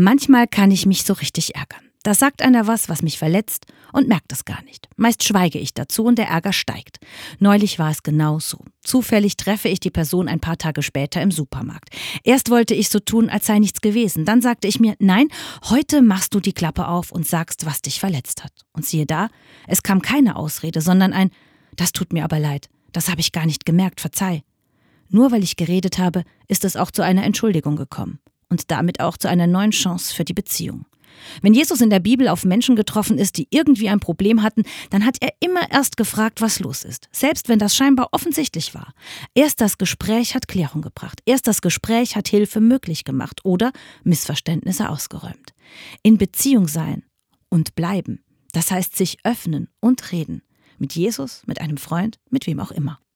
Manchmal kann ich mich so richtig ärgern. Da sagt einer was mich verletzt und merkt es gar nicht. Meist schweige ich dazu und der Ärger steigt. Neulich war es genau so. Zufällig treffe ich die Person ein paar Tage später im Supermarkt. Erst wollte ich so tun, als sei nichts gewesen. Dann sagte ich mir, nein, heute machst du die Klappe auf und sagst, was dich verletzt hat. Und siehe da, es kam keine Ausrede, sondern ein, das tut mir aber leid, das habe ich gar nicht gemerkt, verzeih. Nur weil ich geredet habe, ist es auch zu einer Entschuldigung gekommen. Und damit auch zu einer neuen Chance für die Beziehung. Wenn Jesus in der Bibel auf Menschen getroffen ist, die irgendwie ein Problem hatten, dann hat er immer erst gefragt, was los ist. Selbst wenn das scheinbar offensichtlich war. Erst das Gespräch hat Klärung gebracht. Erst das Gespräch hat Hilfe möglich gemacht oder Missverständnisse ausgeräumt. In Beziehung sein und bleiben, das heißt sich öffnen und reden. Mit Jesus, mit einem Freund, mit wem auch immer.